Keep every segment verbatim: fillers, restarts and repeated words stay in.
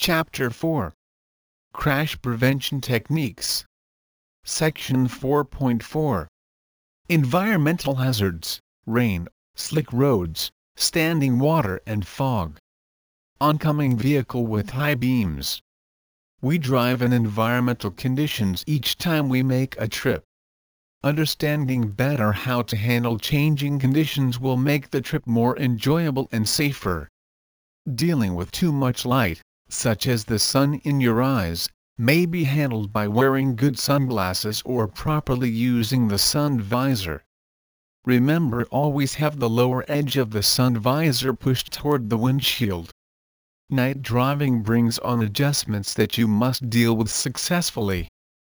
Chapter four. Crash Prevention Techniques. Section four point four. Environmental Hazards, Rain, Slick Roads, Standing Water and Fog. Oncoming Vehicle with High Beams. We drive in environmental conditions each time we make a trip. Understanding better how to handle changing conditions will make the trip more enjoyable and safer. Dealing with too much light, such as the sun in your eyes, may be handled by wearing good sunglasses or properly using the sun visor. Remember, always have the lower edge of the sun visor pushed toward the windshield. Night driving brings on adjustments that you must deal with successfully.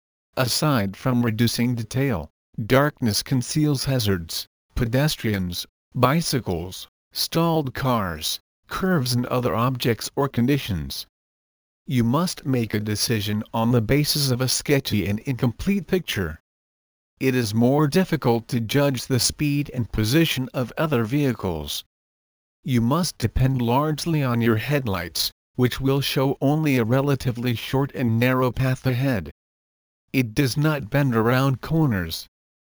Aside from reducing detail, darkness conceals hazards, pedestrians, bicycles, stalled cars, curves and other objects or conditions. You must make a decision on the basis of a sketchy and incomplete picture. It is more difficult to judge the speed and position of other vehicles. You must depend largely on your headlights, which will show only a relatively short and narrow path ahead. It does not bend around corners.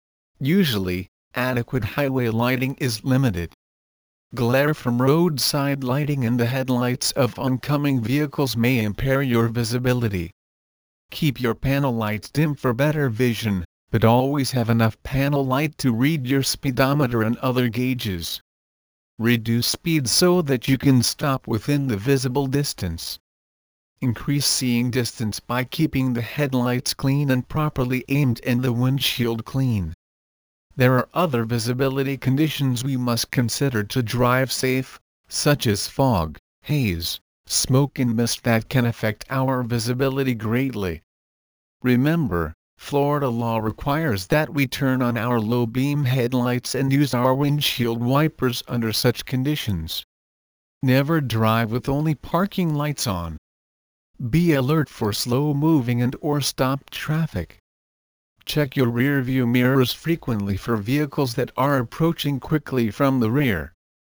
Usually, adequate highway lighting is limited. Glare from roadside lighting and the headlights of oncoming vehicles may impair your visibility. Keep your panel lights dim for better vision, but always have enough panel light to read your speedometer and other gauges. Reduce speed so that you can stop within the visible distance. Increase seeing distance by keeping the headlights clean and properly aimed and the windshield clean. There are other visibility conditions we must consider to drive safe, such as fog, haze, smoke and mist that can affect our visibility greatly. Remember, Florida law requires that we turn on our low-beam headlights and use our windshield wipers under such conditions. Never drive with only parking lights on. Be alert for slow-moving and or stopped traffic. Check your rear-view mirrors frequently for vehicles that are approaching quickly from the rear.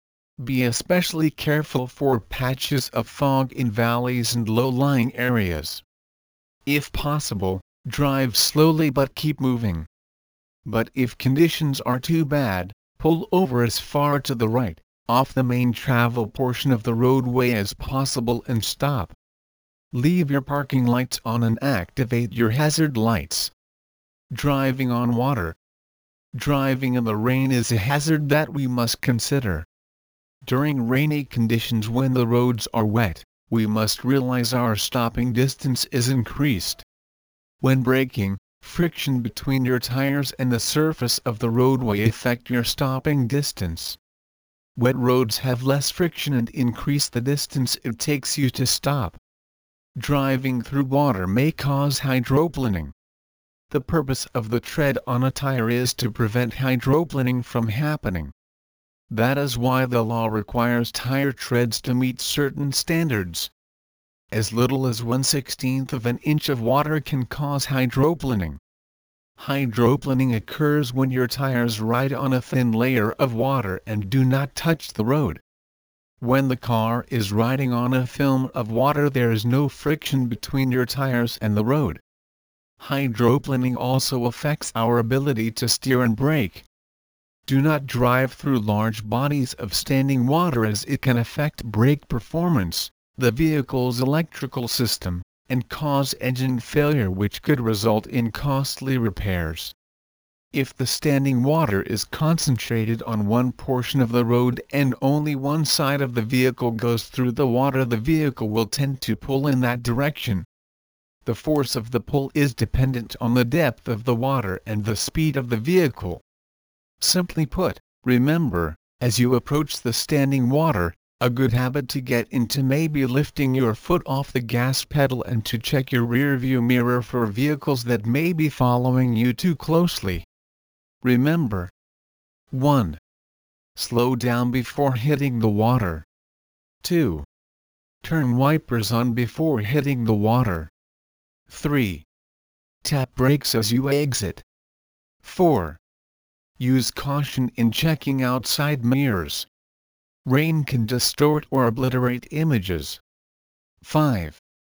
Be especially careful for patches of fog in valleys and low-lying areas. If possible, drive slowly but keep moving. But if conditions are too bad, pull over as far to the right, off the main travel portion of the roadway as possible and stop. Leave your parking lights on and activate your hazard lights. Driving on water. Driving in the rain is a hazard that we must consider. During rainy conditions when the roads are wet, we must realize our stopping distance is increased. When braking, friction between your tires and the surface of the roadway affect your stopping distance. Wet roads have less friction and increase the distance it takes you to stop. Driving through water may cause hydroplaning. The purpose of the tread on a tire is to prevent hydroplaning from happening. That is why the law requires tire treads to meet certain standards. As little as one sixteenth of an inch of water can cause hydroplaning. Hydroplaning occurs when your tires ride on a thin layer of water and do not touch the road. When the car is riding on a film of water, there is no friction between your tires and the road. Hydroplaning also affects our ability to steer and brake. Do not drive through large bodies of standing water as it can affect brake performance, the vehicle's electrical system, and cause engine failure, which could result in costly repairs. If the standing water is concentrated on one portion of the road and only one side of the vehicle goes through the water, the vehicle will tend to pull in that direction. The force of the pull is dependent on the depth of the water and the speed of the vehicle. Simply put, remember, as you approach the standing water, a good habit to get into may be lifting your foot off the gas pedal and to check your rear-view mirror for vehicles that may be following you too closely. Remember. one. Slow down before hitting the water. two. Turn wipers on before hitting the water. three. Tap brakes as you exit. four. Use caution in checking outside mirrors. Rain can distort or obliterate images. five.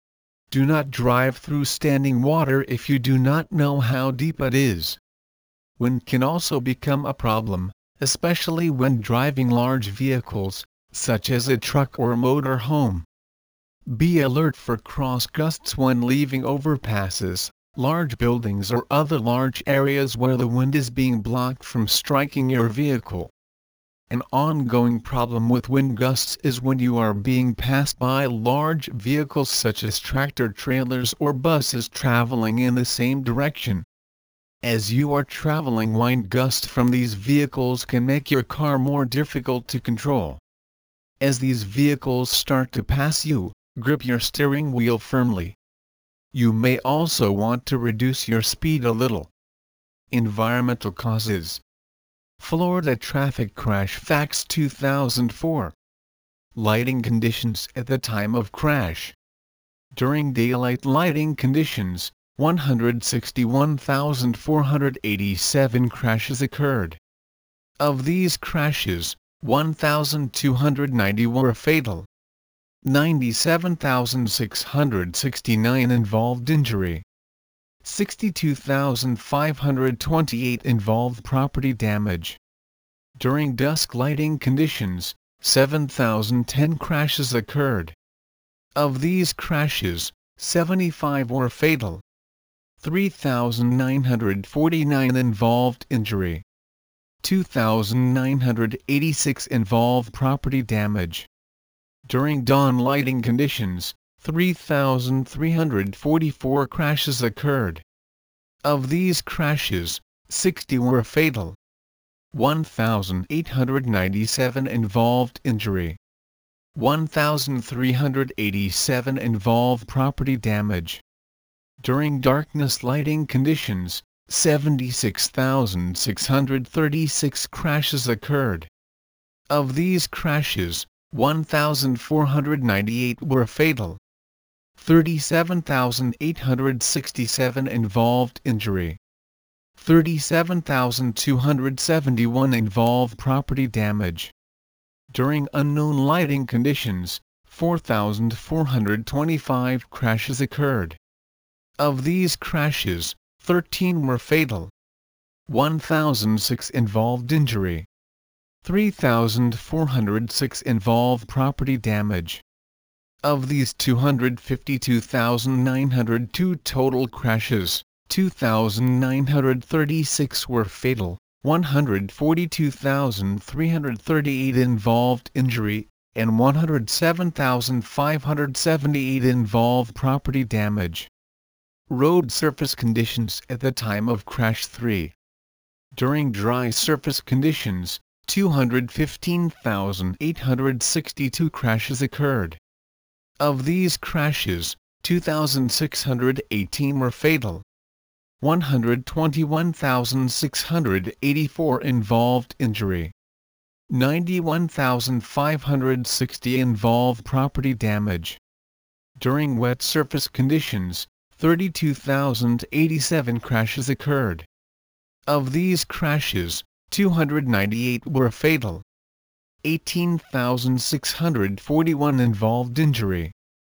Do not drive through standing water if you do not know how deep it is. Wind can also become a problem, especially when driving large vehicles, such as a truck or motor home. Be alert for cross gusts when leaving overpasses, large buildings or other large areas where the wind is being blocked from striking your vehicle. An ongoing problem with wind gusts is when you are being passed by large vehicles such as tractor-trailers or buses traveling in the same direction. As you are traveling, wind gusts from these vehicles can make your car more difficult to control. As these vehicles start to pass you, grip your steering wheel firmly. You may also want to reduce your speed a little. Environmental causes. Florida Traffic Crash Facts two thousand four. Lighting conditions at the time of crash. During daylight lighting conditions, one hundred sixty-one thousand four hundred eighty-seven crashes occurred. Of these crashes, one thousand two hundred ninety were fatal. ninety-seven thousand six hundred sixty-nine involved injury. sixty-two thousand five hundred twenty-eight involved property damage. During dusk lighting conditions, seven thousand ten crashes occurred. Of these crashes, seventy-five were fatal. three thousand nine hundred forty-nine involved injury. two thousand nine hundred eighty-six involved property damage. During dawn lighting conditions, three thousand three hundred forty-four crashes occurred. Of these crashes, sixty were fatal. one thousand eight hundred ninety-seven involved injury. one thousand three hundred eighty-seven involved property damage. During darkness lighting conditions, seventy-six thousand six hundred thirty-six crashes occurred. Of these crashes, one thousand four hundred ninety-eight were fatal. thirty-seven thousand eight hundred sixty-seven involved injury. thirty-seven thousand two hundred seventy-one involved property damage. During unknown lighting conditions, four thousand four hundred twenty-five crashes occurred. Of these crashes, thirteen were fatal. one thousand six involved injury. three thousand four hundred six involved property damage. Of these two hundred fifty-two thousand nine hundred two total crashes, two thousand nine hundred thirty-six were fatal, one hundred forty-two thousand three hundred thirty-eight involved injury, and one hundred seven thousand five hundred seventy-eight involved property damage. Road surface conditions at the time of crash three. During dry surface conditions, two hundred fifteen thousand eight hundred sixty-two crashes occurred. Of these crashes, two thousand six hundred eighteen were fatal. one hundred twenty-one thousand six hundred eighty-four involved injury. ninety-one thousand five hundred sixty involved property damage. During wet surface conditions, thirty-two thousand eighty-seven crashes occurred. Of these crashes, two hundred ninety-eight were fatal. eighteen thousand six hundred forty-one involved injury.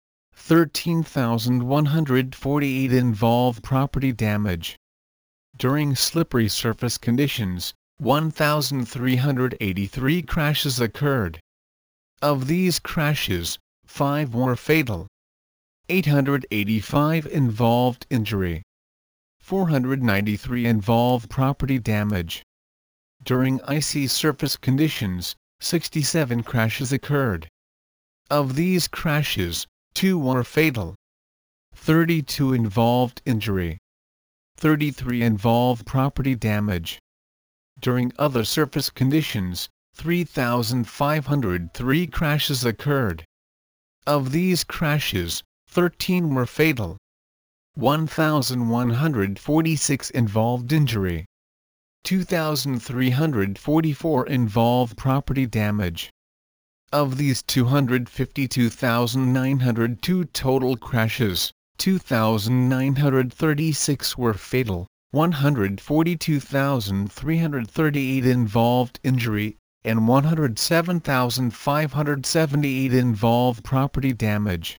thirteen thousand one hundred forty-eight involved property damage. During slippery surface conditions, one thousand three hundred eighty-three crashes occurred. Of these crashes, five were fatal. eight hundred eighty-five involved injury. four hundred ninety-three involved property damage. During icy surface conditions, sixty-seven crashes occurred. Of these crashes, two were fatal. thirty-two involved injury. thirty-three involved property damage. During other surface conditions, three thousand five hundred three crashes occurred. Of these crashes, thirteen were fatal. one thousand one hundred forty-six involved injury. two thousand three hundred forty-four involved property damage. Of these two hundred fifty-two thousand nine hundred two total crashes, two thousand nine hundred thirty-six were fatal, one hundred forty-two thousand three hundred thirty-eight involved injury, and one hundred seven thousand five hundred seventy-eight involved property damage.